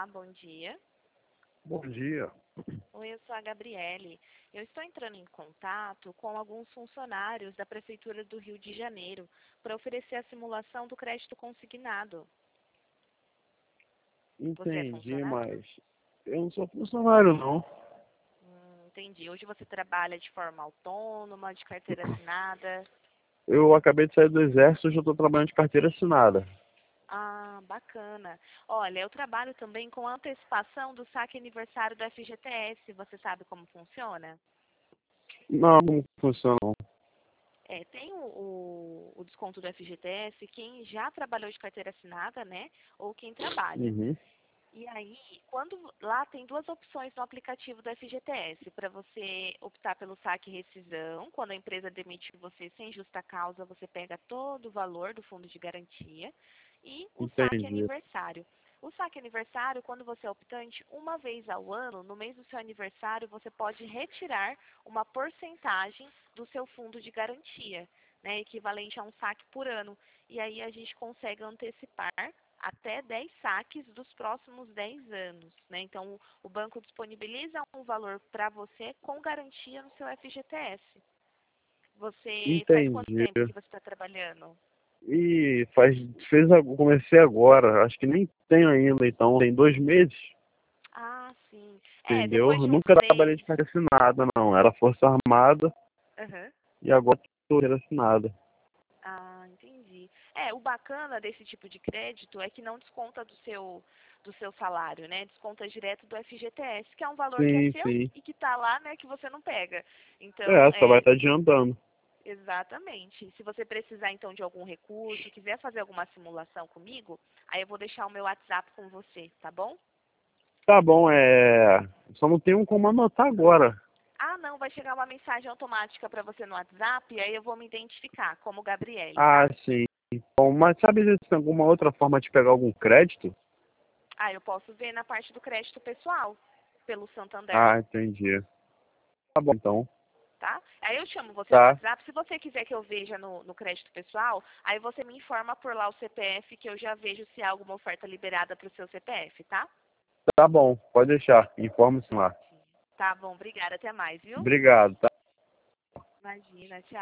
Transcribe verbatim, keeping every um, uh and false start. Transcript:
Olá, bom dia. Bom dia. Oi, eu sou a Gabriele. Eu estou entrando em contato com alguns funcionários da Prefeitura do Rio de Janeiro para oferecer a simulação do crédito consignado. Você é Entendi, funcionário? mas eu não sou funcionário, não. Hum, entendi. Hoje você trabalha de forma autônoma, de carteira assinada? Eu acabei de sair do exército, hoje eu estou trabalhando de carteira assinada. Ah, bacana. Olha, eu trabalho também com a antecipação do saque aniversário do F G T S. Você sabe como funciona? Não, não funciona, não. É, tem o, o, o desconto do F G T S quem já trabalhou de carteira assinada, né? Ou quem trabalha. Uhum. E aí, quando lá tem duas opções no aplicativo do F G T S, para você optar pelo saque e rescisão, quando a empresa demite você sem justa causa, você pega todo o valor do fundo de garantia, e o saque Entendi. aniversário. O saque aniversário, quando você é optante, uma vez ao ano, no mês do seu aniversário, você pode retirar uma porcentagem do seu fundo de garantia, né, equivalente a um saque por ano. E aí a gente consegue antecipar até dez saques dos próximos dez anos, né? Então, o banco disponibiliza um valor para você com garantia no seu F G T S. Você faz quanto Entendi. tempo que você está trabalhando? E faz, fez, a- comecei agora, acho que nem tenho ainda, então tem dois meses, Ah, sim. É, entendeu? depois Eu de uns nunca trabalhei seis. de carteira assinada, não. Era Força Armada Aham. e agora estou carteira assinada. Ah, entendi. É, o bacana desse tipo de crédito é que não desconta do seu do seu salário, né? Desconta direto do F G T S, que é um valor que é Sim, seu sim. e que está lá, né, que você não pega. Então, É, só vai é, estar adiantando. exatamente. Se você precisar então de algum recurso, quiser fazer alguma simulação comigo, aí eu vou deixar o meu WhatsApp com você, tá bom? Tá bom, é. Só não tenho como anotar agora. Ah, não, vai chegar uma mensagem automática para você no WhatsApp, e aí eu vou me identificar como Gabriele, Ah, tá? sim. Bom, mas sabe se tem alguma outra forma de pegar algum crédito? Ah, eu posso ver na parte do crédito pessoal, pelo Santander, Ah, entendi. Tá bom, então. tá? Aí eu chamo você no Tá, WhatsApp. Se você quiser que eu veja no, no crédito pessoal, aí você me informa por lá o C P F, que eu já vejo se há alguma oferta liberada para o seu C P F, tá? tá bom. Pode deixar. Informe-se lá. Tá bom, obrigada. Até mais, viu? Obrigado, tá? Imagina, tchau.